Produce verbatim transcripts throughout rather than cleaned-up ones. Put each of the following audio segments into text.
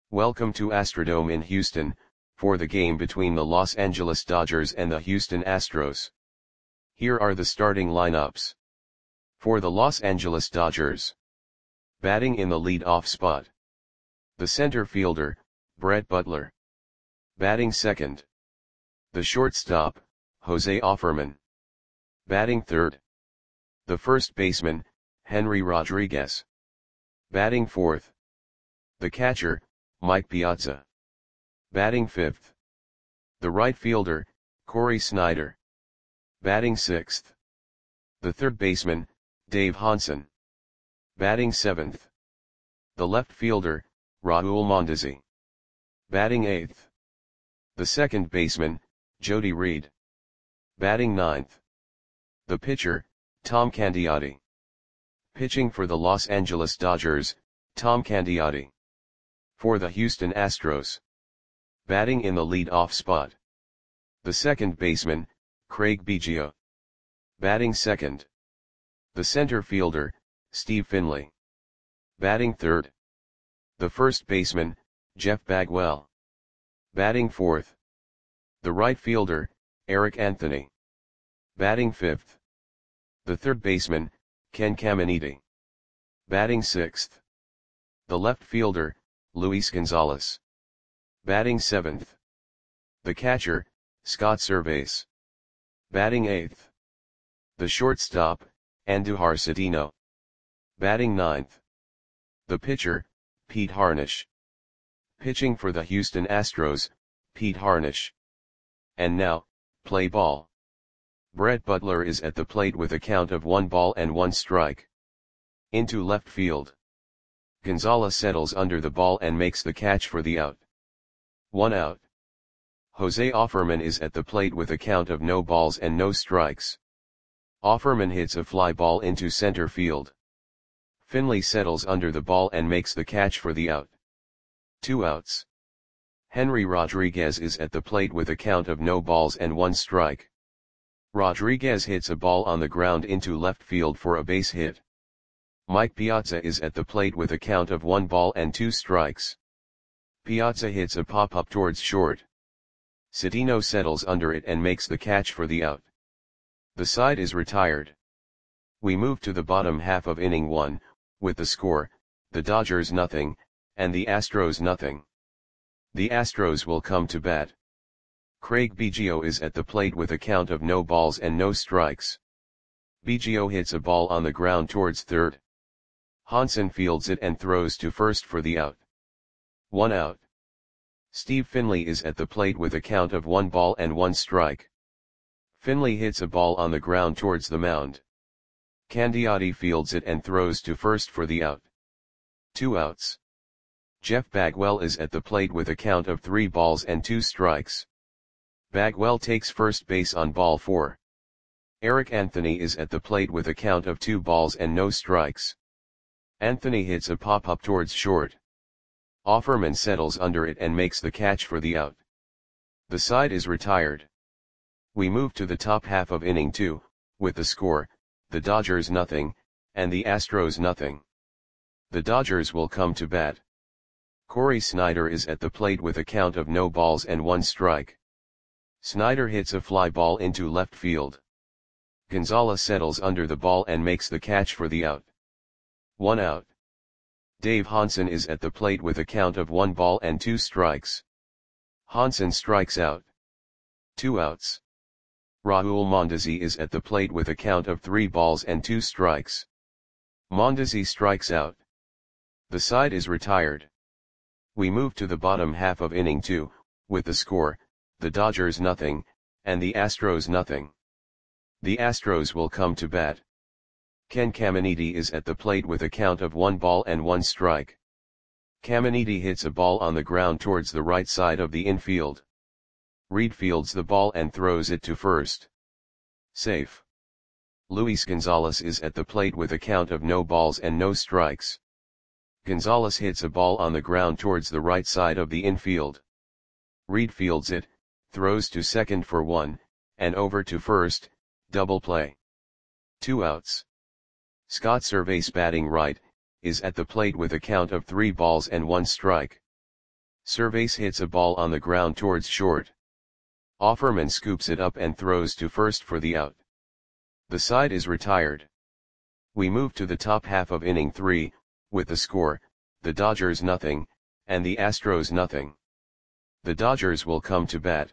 Welcome to Astrodome in Houston, for the game between the Los Angeles Dodgers and the Houston Astros. Here are the starting lineups. For the Los Angeles Dodgers. Batting in the lead-off spot. The center fielder, Brett Butler. Batting second. The shortstop, Jose Offerman. Batting third. The first baseman, Henry Rodriguez. Batting fourth. The catcher, Mike Piazza. Batting fifth. The right fielder, Cory Snyder. Batting sixth. The third baseman, Dave Hansen. Batting seventh. The left fielder, Raul Mondesi. Batting eighth. The second baseman, Jody Reed. Batting ninth. The pitcher, Tom Candiotti. Pitching for the Los Angeles Dodgers, Tom Candiotti. For the Houston Astros. Batting in the lead-off spot. The second baseman, Craig Biggio. Batting second. The center fielder, Steve Finley. Batting third. The first baseman, Jeff Bagwell. Batting fourth. The right fielder, Eric Anthony. Batting fifth. The third baseman, Ken Caminiti. Batting sixth. The left fielder, Luis Gonzalez. Batting seventh. The catcher, Scott Servais. Batting eighth. The shortstop, Andujar Cedeno. Batting ninth. The pitcher, Pete Harnisch. Pitching for the Houston Astros, Pete Harnisch. And now, play ball. Brett Butler is at the plate with a count of one ball and one strike. Into left field. Gonzalez settles under the ball and makes the catch for the out. One out. Jose Offerman is at the plate with a count of no balls and no strikes. Offerman hits a fly ball into center field. Finley settles under the ball and makes the catch for the out. Two outs. Henry Rodriguez is at the plate with a count of no balls and one strike. Rodriguez hits a ball on the ground into left field for a base hit. Mike Piazza is at the plate with a count of one ball and two strikes. Piazza hits a pop-up towards short. Cedeno settles under it and makes the catch for the out. The side is retired. We move to the bottom half of inning one, with the score, the Dodgers nothing, and the Astros nothing. The Astros will come to bat. Craig Biggio is at the plate with a count of no balls and no strikes. Biggio hits a ball on the ground towards third. Hansen fields it and throws to first for the out. One out. Steve Finley is at the plate with a count of one ball and one strike. Finley hits a ball on the ground towards the mound. Candiotti fields it and throws to first for the out. Two outs. Jeff Bagwell is at the plate with a count of three balls and two strikes. Bagwell takes first base on ball four. Eric Anthony is at the plate with a count of two balls and no strikes. Anthony hits a pop-up towards short. Offerman settles under it and makes the catch for the out. The side is retired. We move to the top half of inning two, with the score, the Dodgers nothing, and the Astros nothing. The Dodgers will come to bat. Cory Snyder is at the plate with a count of no balls and one strike. Snyder hits a fly ball into left field. Gonzalez settles under the ball and makes the catch for the out. One out. Dave Hansen is at the plate with a count of one ball and two strikes. Hansen strikes out. Two outs. Raul Mondesi is at the plate with a count of three balls and two strikes. Mondesi strikes out. The side is retired. We move to the bottom half of inning two, with the score, the Dodgers nothing, and the Astros nothing. The Astros will come to bat. Ken Caminiti is at the plate with a count of one ball and one strike. Caminiti hits a ball on the ground towards the right side of the infield. Reed fields the ball and throws it to first. Safe. Luis Gonzalez is at the plate with a count of no balls and no strikes. Gonzalez hits a ball on the ground towards the right side of the infield. Reed fields it, throws to second for one, and over to first, double play. Two outs. Scott Servais batting right, is at the plate with a count of three balls and one strike. Cervais hits a ball on the ground towards short. Offerman scoops it up and throws to first for the out. The side is retired. We move to the top half of inning three, with the score, the Dodgers nothing, and the Astros nothing. The Dodgers will come to bat.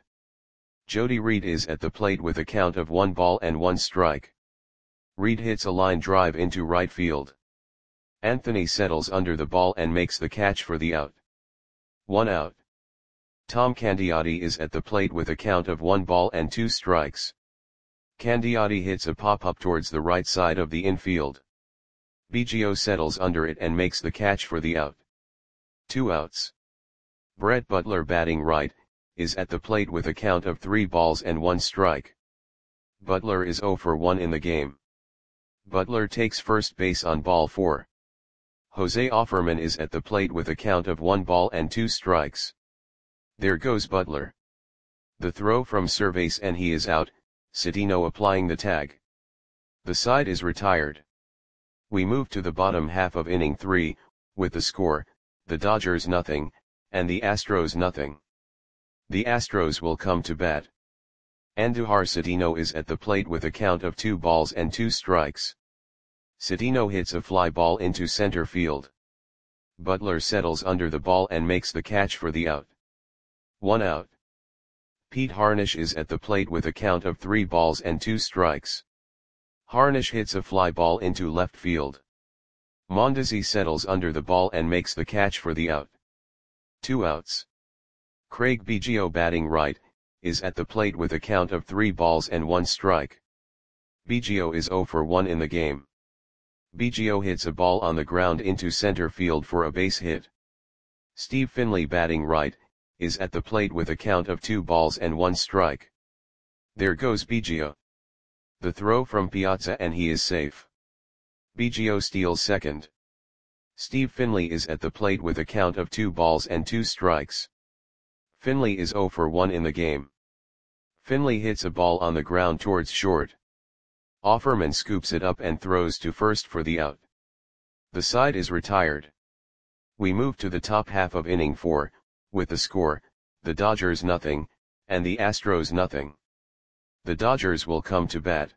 Jody Reed is at the plate with a count of one ball and one strike. Reed hits a line drive into right field. Anthony settles under the ball and makes the catch for the out. One out. Tom Candiotti is at the plate with a count of one ball and two strikes. Candiotti hits a pop-up towards the right side of the infield. Biggio settles under it and makes the catch for the out. Two outs. Brett Butler, batting right, is at the plate with a count of three balls and one strike. Butler is zero for one in the game. Butler takes first base on ball four. Jose Offerman is at the plate with a count of one ball and two strikes. There goes Butler. The throw from Cervais and he is out, Citino applying the tag. The side is retired. We move to the bottom half of inning three, with the score, the Dodgers nothing, and the Astros nothing. The Astros will come to bat. Andujar Citino is at the plate with a count of two balls and two strikes. Citino hits a fly ball into center field. Butler settles under the ball and makes the catch for the out. One out. Pete Harnisch is at the plate with a count of three balls and two strikes. Harnisch hits a fly ball into left field. Mondesi settles under the ball and makes the catch for the out. Two outs. Craig Biggio, batting right, is at the plate with a count of three balls and one strike. Biggio is zero for one in the game. Biggio hits a ball on the ground into center field for a base hit. Steve Finley, batting right, is at the plate with a count of two balls and one strike. There goes Biggio. The throw from Piazza and he is safe. Biggio steals second. Steve Finley is at the plate with a count of two balls and two strikes. Finley is zero for one in the game. Finley hits a ball on the ground towards short. Offerman scoops it up and throws to first for the out. The side is retired. We move to the top half of inning four, with the score, the Dodgers nothing, and the Astros nothing. The Dodgers will come to bat.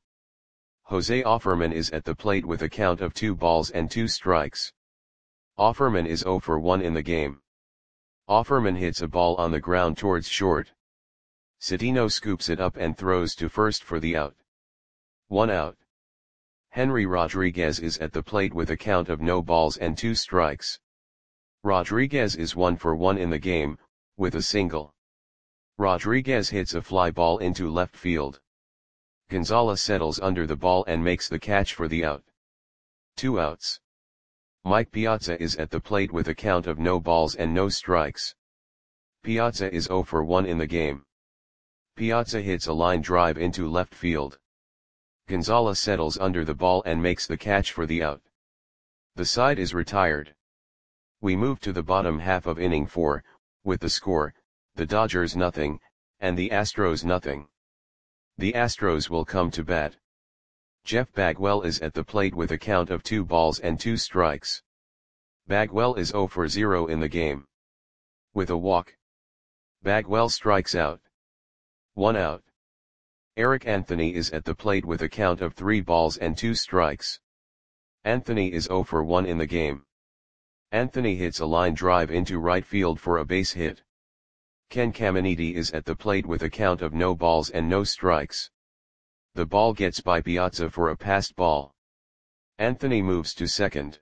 Jose Offerman is at the plate with a count of two balls and two strikes. Offerman is zero for one in the game. Offerman hits a ball on the ground towards short. Citino scoops it up and throws to first for the out. One out. Henry Rodriguez is at the plate with a count of no balls and two strikes. Rodriguez is one for one in the game, with a single. Rodriguez hits a fly ball into left field. Gonzalez settles under the ball and makes the catch for the out. Two outs. Mike Piazza is at the plate with a count of no balls and no strikes. Piazza is zero for one in the game. Piazza hits a line drive into left field. Gonzalez settles under the ball and makes the catch for the out. The side is retired. We move to the bottom half of inning four, with the score, the Dodgers nothing, and the Astros nothing. The Astros will come to bat. Jeff Bagwell is at the plate with a count of two balls and two strikes. Bagwell is zero for zero in the game. With a walk, Bagwell strikes out. One out. Eric Anthony is at the plate with a count of three balls and two strikes. Anthony is zero for one in the game. Anthony hits a line drive into right field for a base hit. Ken Caminiti is at the plate with a count of no balls and no strikes. The ball gets by Piazza for a passed ball. Anthony moves to second.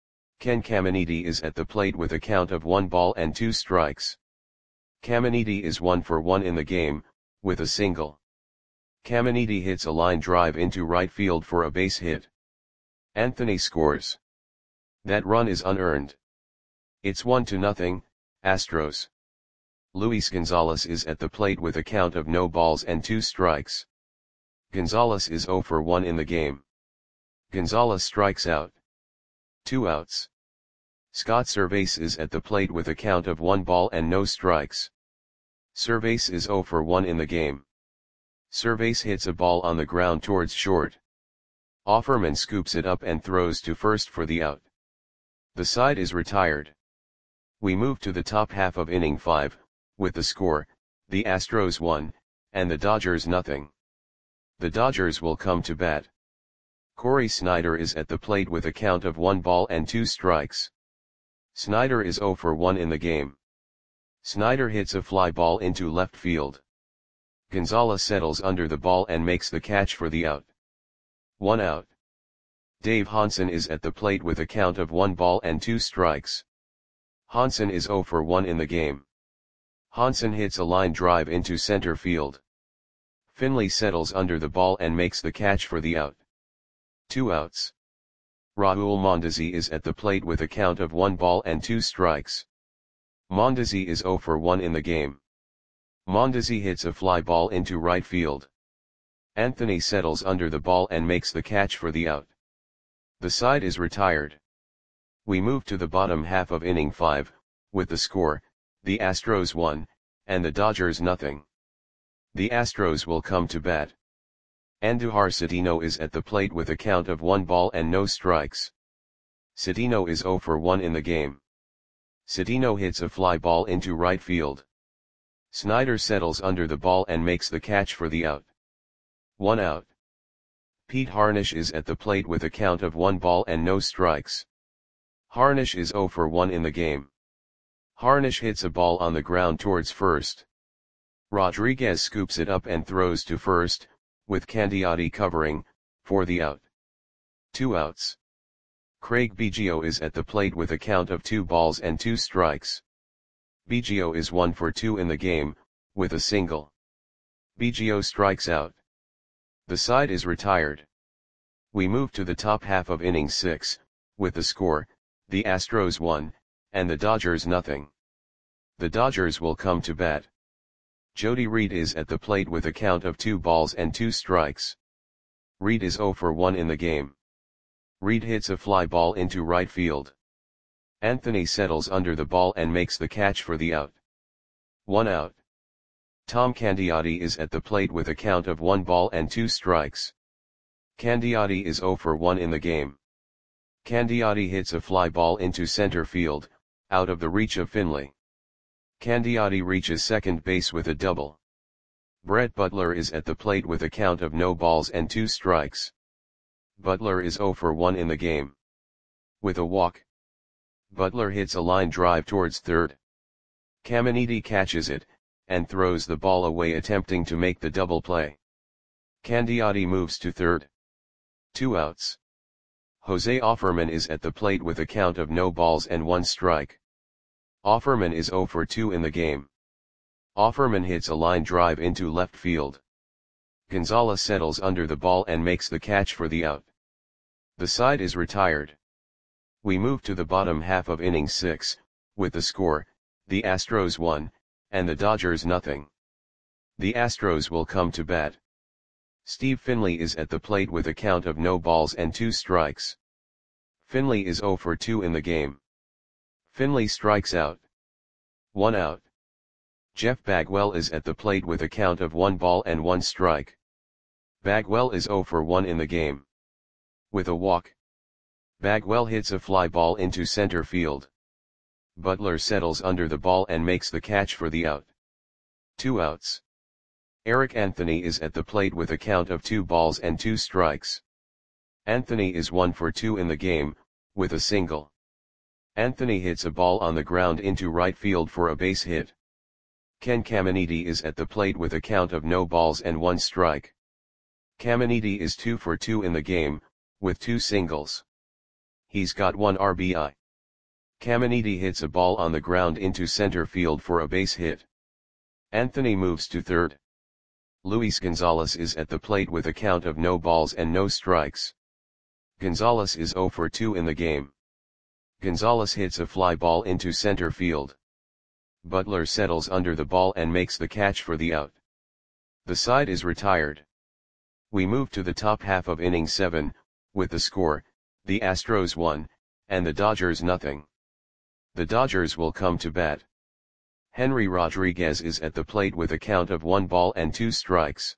Ken Caminiti is at the plate with a count of one ball and two strikes. Caminiti is one for one in the game, with a single. Caminiti hits a line drive into right field for a base hit. Anthony scores. That run is unearned. It's one to nothing, Astros. Luis Gonzalez is at the plate with a count of no balls and two strikes. Gonzalez is zero for one in the game. Gonzalez strikes out. Two outs. Scott Cervais is at the plate with a count of one ball and no strikes. Cervais is zero for one in the game. Cervais hits a ball on the ground towards short. Offerman scoops it up and throws to first for the out. The side is retired. We move to the top half of inning five, with the score, the Astros one, and the Dodgers nothing. The Dodgers will come to bat. Corey Snyder is at the plate with a count of one ball and two strikes. Snyder is zero for one in the game. Snyder hits a fly ball into left field. Gonzalez settles under the ball and makes the catch for the out. One out. Dave Hansen is at the plate with a count of one ball and two strikes. Hansen is zero for one in the game. Hansen hits a line drive into center field. Finley settles under the ball and makes the catch for the out. Two outs. Raul Mondesi is at the plate with a count of one ball and two strikes. Mondesi is zero for one in the game. Mondesi hits a fly ball into right field. Anthony settles under the ball and makes the catch for the out. The side is retired. We move to the bottom half of inning five, with the score, the Astros one, and the Dodgers nothing. The Astros will come to bat. Andujar Cedeno is at the plate with a count of one ball and no strikes. Cedeno is zero for one in the game. Cedeno hits a fly ball into right field. Snyder settles under the ball and makes the catch for the out. One out. Pete Harnisch is at the plate with a count of one ball and no strikes. Harnisch is zero for one in the game. Harnisch hits a ball on the ground towards first. Rodriguez scoops it up and throws to first, with Candiotti covering, for the out. Two outs. Craig Biggio is at the plate with a count of two balls and two strikes. Biggio is one for two in the game, with a single. Biggio strikes out. The side is retired. We move to the top half of inning six, with the score, the Astros one, and the Dodgers nothing. The Dodgers will come to bat. Jody Reed is at the plate with a count of two balls and two strikes. Reed is zero for one in the game. Reed hits a fly ball into right field. Anthony settles under the ball and makes the catch for the out. One out. Tom Candiotti is at the plate with a count of one ball and two strikes. Candiotti is zero for one in the game. Candiotti hits a fly ball into center field, out of the reach of Finley. Candiotti reaches second base with a double. Brett Butler is at the plate with a count of no balls and two strikes. Butler is zero for one in the game. With a walk, Butler hits a line drive towards third. Caminiti catches it, and throws the ball away attempting to make the double play. Candiotti moves to third. Two outs. Jose Offerman is at the plate with a count of no balls and one strike. Offerman is zero for two in the game. Offerman hits a line drive into left field. Gonzalez settles under the ball and makes the catch for the out. The side is retired. We move to the bottom half of inning six, with the score, the Astros one, and the Dodgers nothing. The Astros will come to bat. Steve Finley is at the plate with a count of no balls and two strikes. Finley is zero for two in the game. Finley strikes out. One out. Jeff Bagwell is at the plate with a count of one ball and one strike. Bagwell is zero for one in the game. With a walk, Bagwell hits a fly ball into center field. Butler settles under the ball and makes the catch for the out. Two outs. Eric Anthony is at the plate with a count of two balls and two strikes. Anthony is one for two in the game, with a single. Anthony hits a ball on the ground into right field for a base hit. Ken Caminiti is at the plate with a count of no balls and one strike. Caminiti is two for two in the game, with two singles. He's got one R B I. Caminiti hits a ball on the ground into center field for a base hit. Anthony moves to third. Luis Gonzalez is at the plate with a count of no balls and no strikes. Gonzalez is zero for two in the game. Gonzalez hits a fly ball into center field. Butler settles under the ball and makes the catch for the out. The side is retired. We move to the top half of inning seven, with the score, the Astros one, and the Dodgers nothing. The Dodgers will come to bat. Henry Rodriguez is at the plate with a count of one ball and two strikes.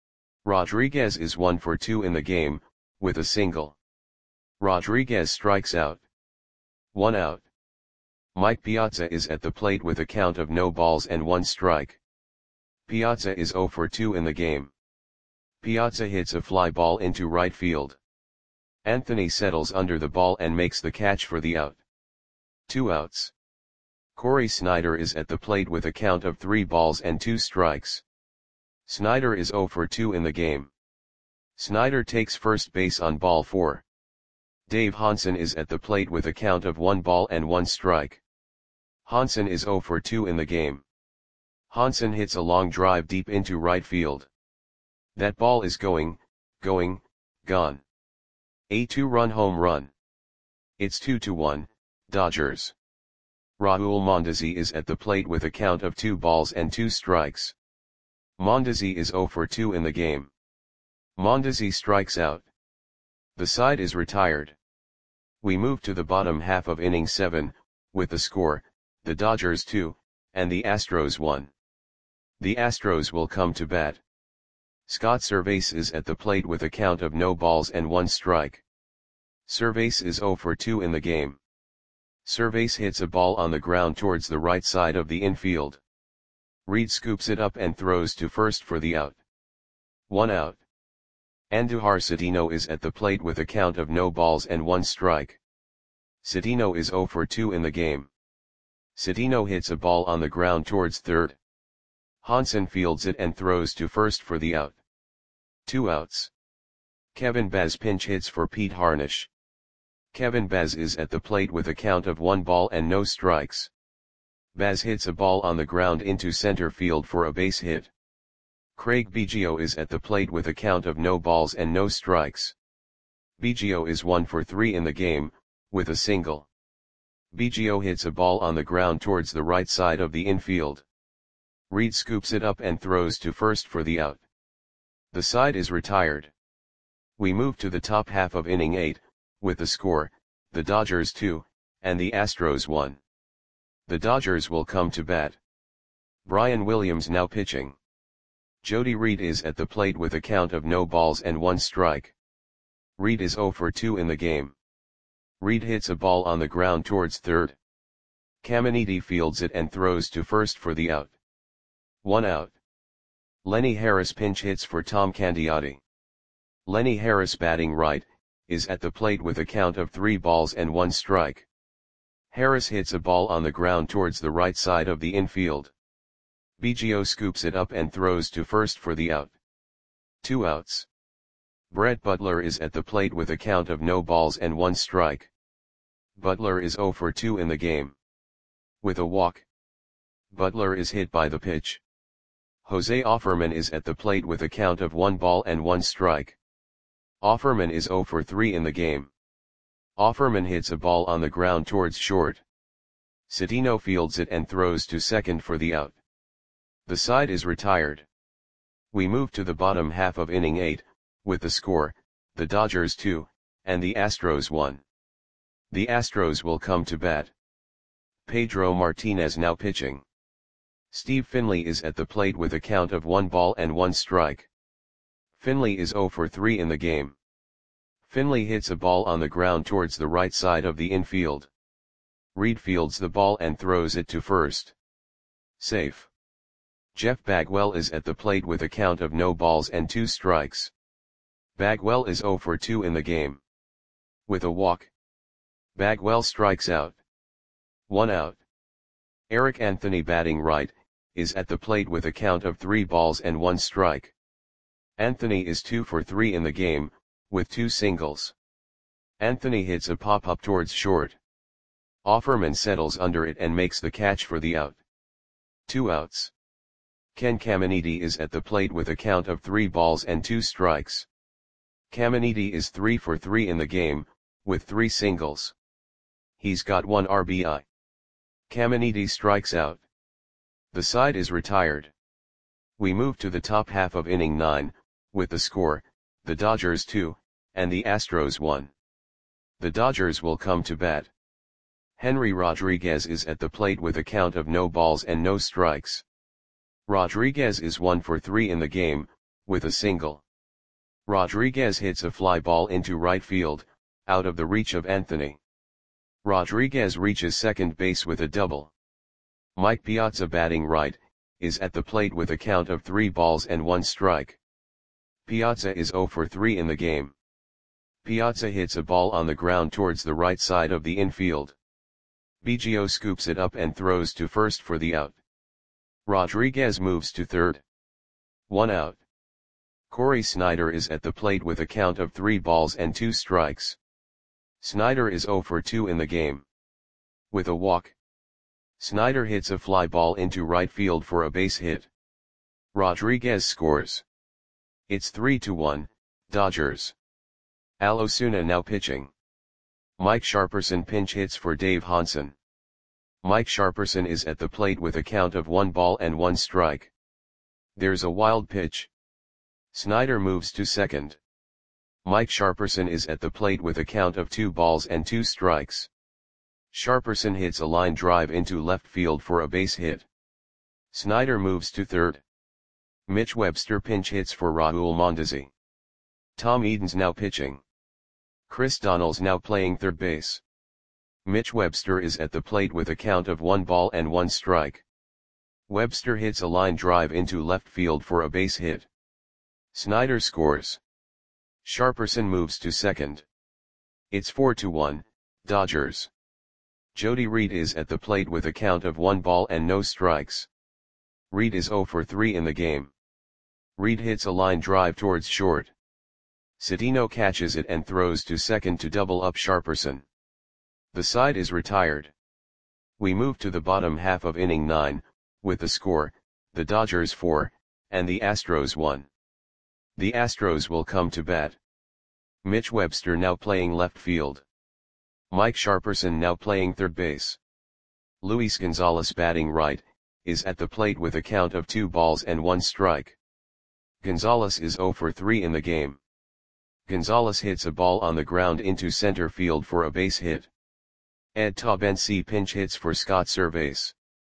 Rodriguez is one for two in the game, with a single. Rodriguez strikes out. One out. Mike Piazza is at the plate with a count of no balls and one strike. Piazza is zero for two in the game. Piazza hits a fly ball into right field. Anthony settles under the ball and makes the catch for the out. Two outs. Corey Snyder is at the plate with a count of three balls and two strikes. Snyder is zero for two in the game. Snyder takes first base on ball four. Dave Hansen is at the plate with a count of one ball and one strike. Hansen is zero for two in the game. Hansen hits a long drive deep into right field. That ball is going, going, gone. A two-run home run. It's two to one, Dodgers. Raul Mondesi is at the plate with a count of two balls and two strikes. Mondesi is zero for two in the game. Mondesi strikes out. The side is retired. We move to the bottom half of inning seven, with the score, the Dodgers two, and the Astros one. The Astros will come to bat. Scott Servais is at the plate with a count of no balls and one strike. Servais is zero for two in the game. Servais hits a ball on the ground towards the right side of the infield. Reed scoops it up and throws to first for the out. One out. Andujar Cedeno is at the plate with a count of no balls and one strike. Cedeno is zero for two in the game. Cedeno hits a ball on the ground towards third. Hansen fields it and throws to first for the out. Two outs. Kevin Baz pinch hits for Pete Harnisch. Kevin Baz is at the plate with a count of one ball and no strikes. Baz hits a ball on the ground into center field for a base hit. Craig Biggio is at the plate with a count of no balls and no strikes. Biggio is one for three in the game, with a single. Biggio hits a ball on the ground towards the right side of the infield. Reed scoops it up and throws to first for the out. The side is retired. We move to the top half of inning eight, with the score, the Dodgers two, and the Astros one. The Dodgers will come to bat. Brian Williams now pitching. Jody Reed is at the plate with a count of no balls and one strike. Reed is zero for two in the game. Reed hits a ball on the ground towards third. Caminiti fields it and throws to first for the out. One out. Lenny Harris pinch hits for Tom Candiotti. Lenny Harris, batting right, is at the plate with a count of three balls and one strike. Harris hits a ball on the ground towards the right side of the infield. Biggio scoops it up and throws to first for the out. Two outs. Brett Butler is at the plate with a count of no balls and one strike. Butler is zero for two in the game. With a walk. Butler is hit by the pitch. Jose Offerman is at the plate with a count of one ball and one strike. Offerman is zero for three in the game. Offerman hits a ball on the ground towards short. Cedeno fields it and throws to second for the out. The side is retired. We move to the bottom half of inning eight, with the score, the Dodgers two, and the Astros one. The Astros will come to bat. Pedro Martinez now pitching. Steve Finley is at the plate with a count of one ball and one strike. Finley is zero for three in the game. Finley hits a ball on the ground towards the right side of the infield. Reed fields the ball and throws it to first. Safe. Jeff Bagwell is at the plate with a count of no balls and two strikes. Bagwell is zero for two in the game. With a walk. Bagwell strikes out. One out. Eric Anthony, batting right, is at the plate with a count of three balls and one strike. Anthony is two for three in the game, with two singles. Anthony hits a pop-up towards short. Offerman settles under it and makes the catch for the out. Two outs. Ken Caminiti is at the plate with a count of three balls and two strikes. Caminiti is three for three in the game, with three singles. He's got one R B I. Caminiti strikes out. The side is retired. We move to the top half of inning nine, with the score, the Dodgers two, and the Astros one. The Dodgers will come to bat. Henry Rodriguez is at the plate with a count of no balls and no strikes. Rodriguez is one for three in the game, with a single. Rodriguez hits a fly ball into right field, out of the reach of Anthony. Rodriguez reaches second base with a double. Mike Piazza, batting right, is at the plate with a count of three balls and one strike. Piazza is zero for three in the game. Piazza hits a ball on the ground towards the right side of the infield. Biggio scoops it up and throws to first for the out. Rodriguez moves to third. One out. Corey Snyder is at the plate with a count of three balls and two strikes. Snyder is zero for two in the game. With a walk, Snyder hits a fly ball into right field for a base hit. Rodriguez scores. It's three to one, Dodgers. Al Osuna now pitching. Mike Sharperson pinch hits for Dave Hansen. Mike Sharperson is at the plate with a count of one ball and one strike. There's a wild pitch. Snyder moves to second. Mike Sharperson is at the plate with a count of two balls and two strikes. Sharperson hits a line drive into left field for a base hit. Snyder moves to third. Mitch Webster pinch hits for Raul Mondesi. Tom Eden's now pitching. Chris Donnell's now playing third base. Mitch Webster is at the plate with a count of one ball and one strike. Webster hits a line drive into left field for a base hit. Snyder scores. Sharperson moves to second. It's four to one, Dodgers. Jody Reed is at the plate with a count of one ball and no strikes. Reed is zero for three in the game. Reed hits a line drive towards short. Sedino catches it and throws to second to double up Sharperson. The side is retired. We move to the bottom half of inning nine, with the score, the Dodgers four, and the Astros one. The Astros will come to bat. Mitch Webster now playing left field. Mike Sharperson now playing third base. Luis Gonzalez, batting right, is at the plate with a count of two balls and one strike. Gonzalez is zero for three in the game. Gonzalez hits a ball on the ground into center field for a base hit. Ed Taubensee pinch hits for Scott Servais.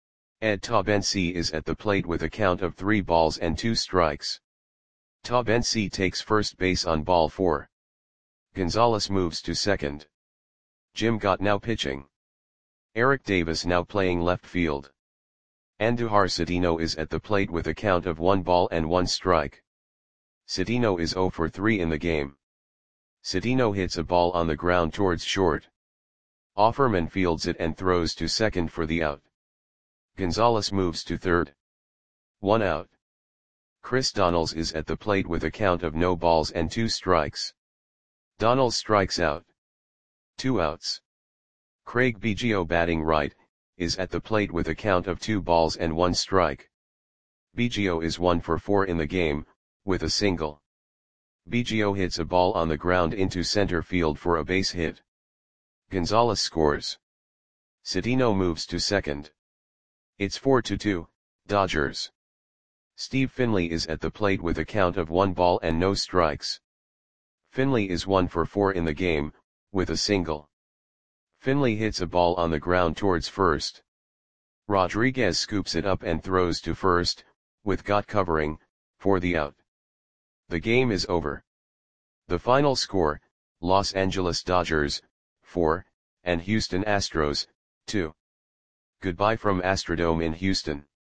Ed Taubensee is at the plate with a count of three balls and two strikes. Taubensee takes first base on ball four. Gonzalez moves to second. Jim Gott now pitching. Eric Davis now playing left field. Andujar Sedino is at the plate with a count of one ball and one strike. Sedino is zero for three in the game. Sedino hits a ball on the ground towards short. Offerman fields it and throws to second for the out. Gonzalez moves to third. One out. Chris Donnells is at the plate with a count of no balls and two strikes. Donnells strikes out. Two outs. Craig Biggio, batting right, is at the plate with a count of two balls and one strike. Biggio is one for four in the game, with a single. Biggio hits a ball on the ground into center field for a base hit. Gonzalez scores. Sedino moves to second. It's four to two, Dodgers. Steve Finley is at the plate with a count of one ball and no strikes. Finley is one for four in the game, with a single. Finley hits a ball on the ground towards first. Rodriguez scoops it up and throws to first, with Gott covering, for the out. The game is over. The final score, Los Angeles Dodgers, four, and Houston Astros, two. Goodbye from Astrodome in Houston.